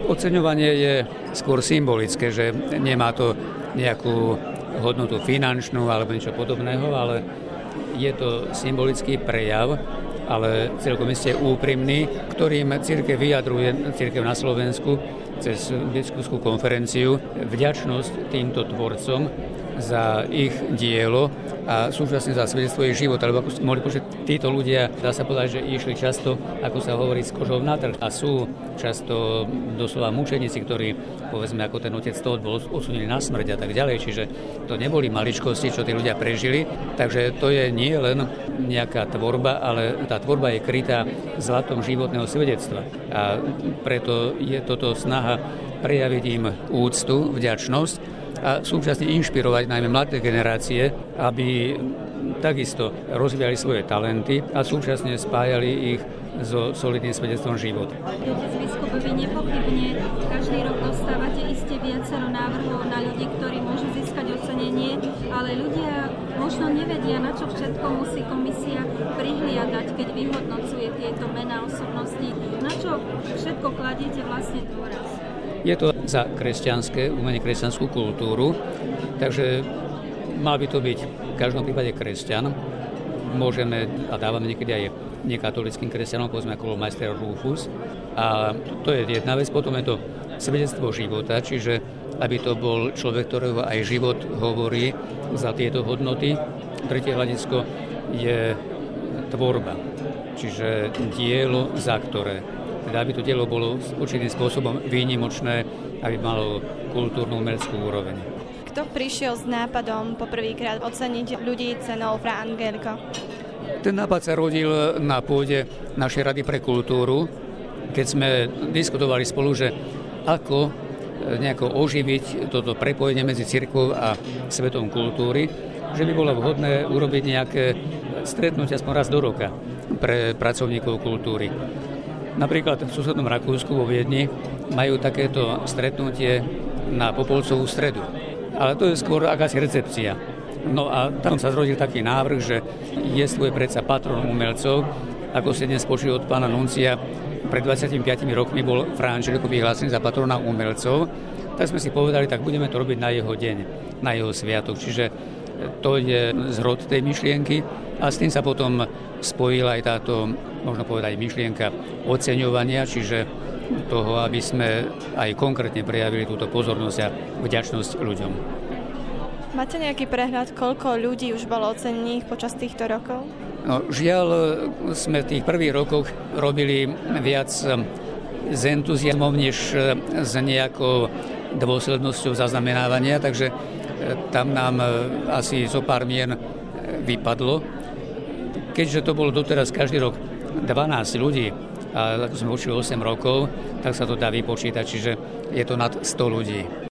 Oceňovanie je skôr symbolické, že nemá to nejakú hodnotu finančnú alebo niečo podobného, ale je to symbolický prejav, ale celkom iste úprimný, ktorým cirkev vyjadruje, cirkev na Slovensku cez biskupskú konferenciu, vďačnosť týmto tvorcom za ich dielo a súčasne za svedectvo ich života, lebo ako ste mohli počuť, títo ľudia, dá sa povedať, že išli často, ako sa hovorí, s kožou na trh a sú často doslova mučeníci, ktorí, povedzme, ako ten otec Tóth bol odsúdený na smrť a tak ďalej, čiže to neboli maličkosti, čo tí ľudia prežili, takže to je nie len nejaká tvorba, ale tá tvorba je krytá zlatom životného svedectva a preto je toto snaha prejaviť im úctu, vďačnosť a súčasne inšpirovať najmä mladé generácie, aby takisto rozvíjali svoje talenty a súčasne spájali ich so solidným svedectvom života. Otec biskup, vy nepochybne každý rok dostávate iste viacero návrhov na ľudí, ktorí môžu získať ocenenie, ale ľudia možno nevedia, na čo všetko musí komisia prihliadať, keď vyhodnocuje tieto mená osobností. Na čo všetko kladiete vlastne dôraz? Je to za kresťanské umenie, kresťanskú kultúru, takže mal by to byť v každom prípade kresťan. Môžeme a dávame niekedy aj nekatolickým kresťanom, povedzme ako bol majster Rufus. A to je jedna vec, potom je to svedectvo života, čiže aby to bol človek, ktorého aj život hovorí za tieto hodnoty. Tretie hľadisko je tvorba, čiže dielo, za ktoré. Teda aby to dielo bolo určitým spôsobom výnimočné, aby malo kultúrnu umeleckú úroveň. Kto prišiel s nápadom poprvýkrát oceniť ľudí cenou Fra Angelico? Ten nápad sa rodil na pôde našej Rady pre kultúru, keď sme diskutovali spolu, že ako nejako oživiť toto prepojenie medzi cirkvou a svetom kultúry, že by bolo vhodné urobiť nejaké stretnutie aspoň raz do roka pre pracovníkov kultúry. Napríklad v susednom Rakúsku vo Viedni majú takéto stretnutie na Popolcovú stredu. Ale to je skôr akási recepcia. No a tam sa zrodil taký návrh, že jestvuje predsa patron umelcov, ako ste dnes počuli od pána nuncia, pred 25 rokmi bol Fra Angelico vyhlásený za patrona umelcov, tak sme si povedali, tak budeme to robiť na jeho deň, na jeho sviatok. Čiže to je zrod tej myšlienky a s tým sa potom spojila aj táto, možno povedať, myšlienka oceňovania, čiže toho, aby sme aj konkrétne prejavili túto pozornosť a vďačnosť ľuďom. Máte nejaký prehľad, koľko ľudí už bolo ocenených počas týchto rokov? No, žiaľ, sme v tých prvých rokoch robili viac s entuziasmom, než s nejakou dôslednosťou zaznamenávania, takže tam nám asi zo pár mien vypadlo. Keďže to bolo doteraz každý rok 12 ľudí, a ako sme učili 8 rokov, tak sa to dá vypočítať, čiže je to nad 100 ľudí.